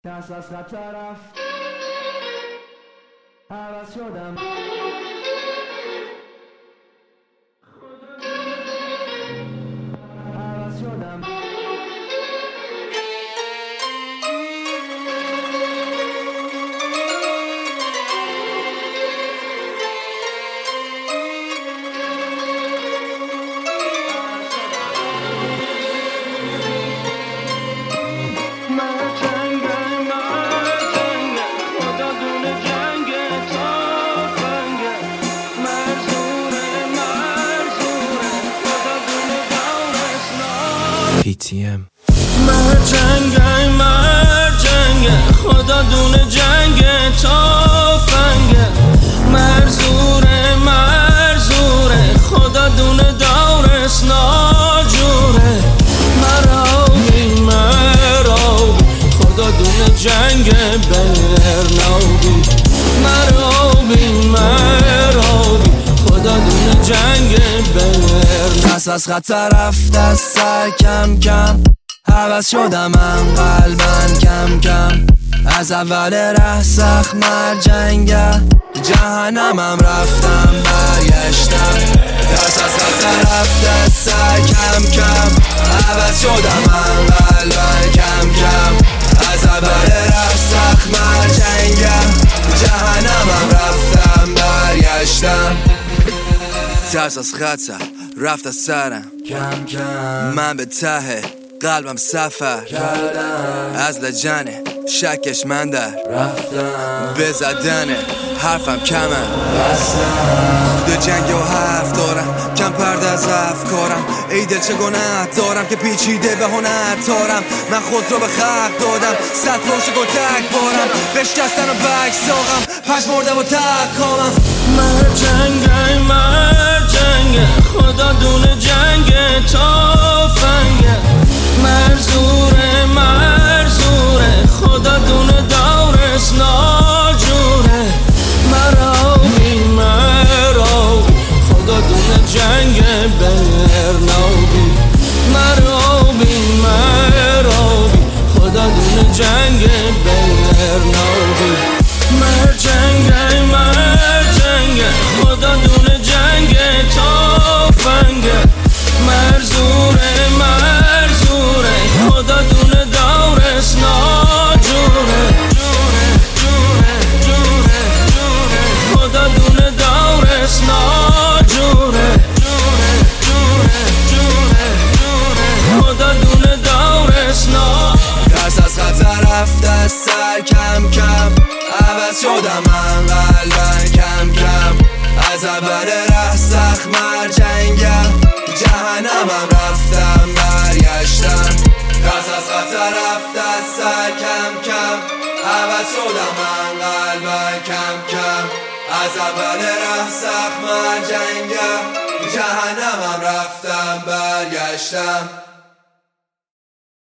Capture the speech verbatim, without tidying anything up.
دست از خطر رفت، عوض شدم. عوض شدم. پی تی ام مرجنگه مرجنگه خدا دونه جنگ تافنگه مرزوره مرزوره خدا دونه دورس ناجوره مرابی مرابی خدا دونه جنگ برنابی مرابی مرابی خدا دونه جنگ برنابی دست از خطر رفت از سر کم کم عوض شدم من قلبن کم کم از اول ره سخت مرجنگه جهنمم رفتم برگشتم دست از خطر رفت از سر کم کم عوض شدم من قلبن کم کم از اول ره سخت مرجنگه جهنمم رفتم برگشتم ترس از خطر رفت از سرم کم کم من به ته قلبم سفر کردم از لجنه شکش من در رفتم به زدن حرفم کمه بستم تو جنگ و حرف دارم کم پرده از افکارم ای دل چه گناه دارم که پیچیده به هنر تارم من خود رو به خلق دادم صد روشک و تک بارم بشکستن و بک ساقم پش مردم و تک کامم مرجنگه مرجنگه خدا دونه جنگ تافنگه مرزوره مرزوره خدا دونه دورس ناجوره مرابی مرابی خدا دونه جنگ برنابی مرابی مرابی خدا دونه جنگ برنابی مرجنگه مرجنگه خدا دونه جنگ تافنگه مرزوره مرزوره خدا دونه دورس ناجوره جوره جوره جوره جوره خدا دونه دورس ناجوره جوره جوره جوره جوره خدا دونه دورس نا دست از خطر رفت از سر کم کم عوض شدم من قلبن کم کم از اول ره سخت مرجنگه جهنمم رفتم برگشتم دست از خطر رفت از سر کم کم عوض شدم من قلبن کم کم از اول ره سخت مرجنگه جهنمم رفتم برگشتم